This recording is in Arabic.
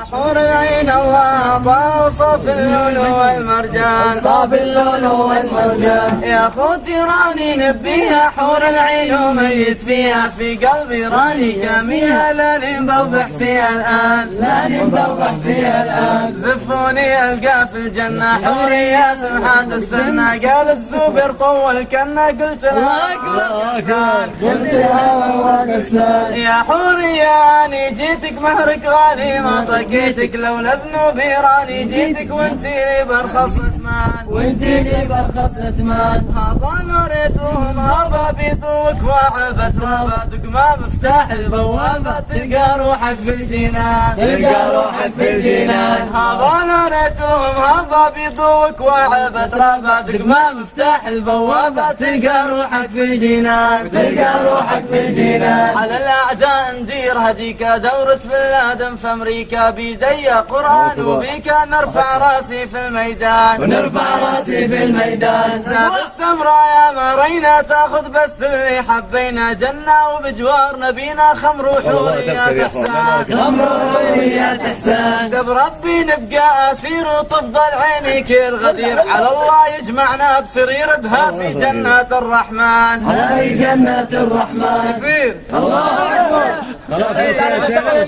حور العين الله أعطاه صوف اللؤلؤ والمرجان، صوف اللؤلؤ والمرجان. يا خوتي راني نبيها حور العين وميت فيها، في قلبي راني كاميها لاني مضوح فيها الآن، لاني مضوح فيها الآن. زفوني ألقى في الجنة حورية سمحات السنة، قالت زبير طول كنا قلت لها قلت لها والله كسلان. يا حورية أني جيتك مهرك غالي ما طقيتك، لولا ذنوبي راني جيتك وانتي لي برخص ثمان، وانتي لي برخص ثمان. هذا نوريتهم هذا بيضوك وعبت رابط ما مفتاح البوابة تلقى روحك في الجنان، تلقى روحك في الجنان. هذا نوريتهم هذا بيضوك وعبت رابط ما مفتاح البوابة تلقى روحك في الجنان، تلقى روحك في الجنان. على الأعداء ندير هديك دورة بلادن في أمريكا، بيدي قرآن وبيك نرفع راسي في الميدان، ونرفع راسي في الميدان. زاد السمراء يا مرينا تاخذ بس اللي حبينا، جنة وبجوار نبينا خمر وحوريات إحسان، خمر وحوريات إحسان. دب ربي نبقى أسير وتفضل عينيك الغدير، على الله يجمعنا بسرير بها في جنة الرحمن، في جنة الرحمن. تكبير الله أكبر.